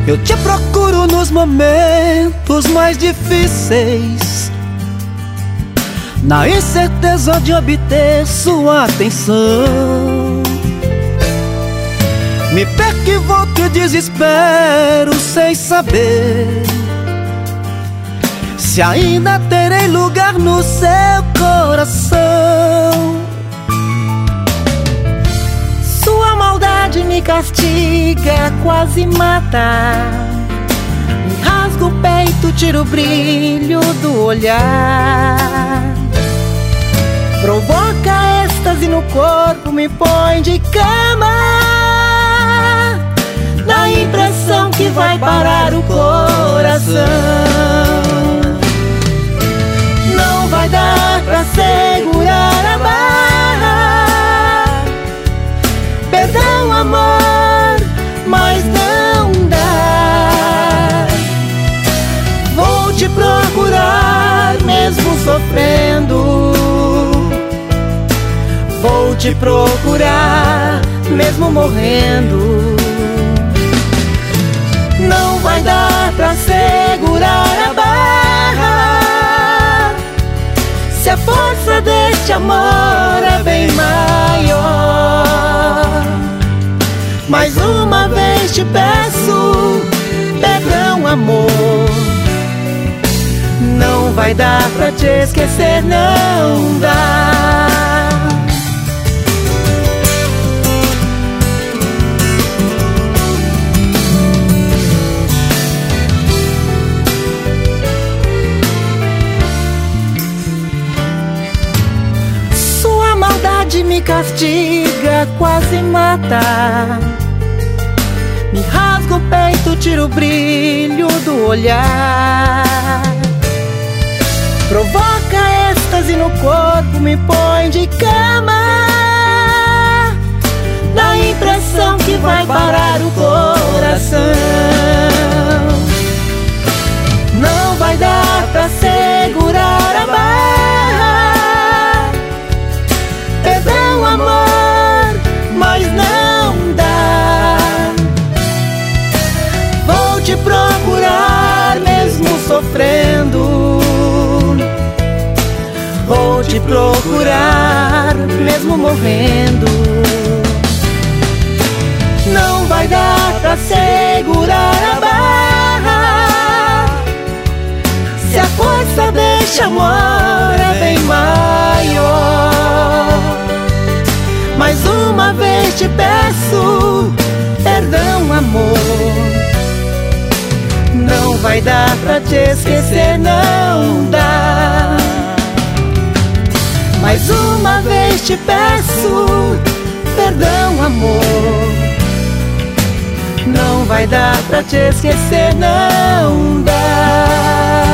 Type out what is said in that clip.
Eu te procuro nos momentos mais difíceis, na incerteza de obter sua atenção. Me perco e volto e desespero sem saber se ainda terei lugar no seu coração. Sua maldade me castiga, quase mata. Me rasga o peito, tira o brilho do olhar. Provoca êxtase no corpo, me põe de cama. Dá a impressão que vai parar o coração. Não vai dar pra segurar a barra. Perdão, amor, mas não dá. Vou te procurar mesmo sofrendo. Vou te procurar mesmo morrendo. Não vai dar pra segurar a barra, se a força deste amor é bem maior. Mais uma vez te peço perdão, amor. Não vai dar pra te esquecer, não dá. Me castiga, quase mata. Me rasga o peito, tira o brilho do olhar. Provoca êxtase no corpo, me põe de cama. Dá a impressão que vai parar o coração. Não vai dar pra segurar a barra. Perdão, amor, mas não dá. Vou te procurar mesmo sofrendo. Vou te procurar mesmo morrendo. Não vai dar pra segurar a barra, se a força deste amor é bem maior. Mais uma vez te peço perdão, amor. Não vai dar pra te esquecer, não dá. Mais uma vez te peço perdão, amor. Não vai dar pra te esquecer, não dá.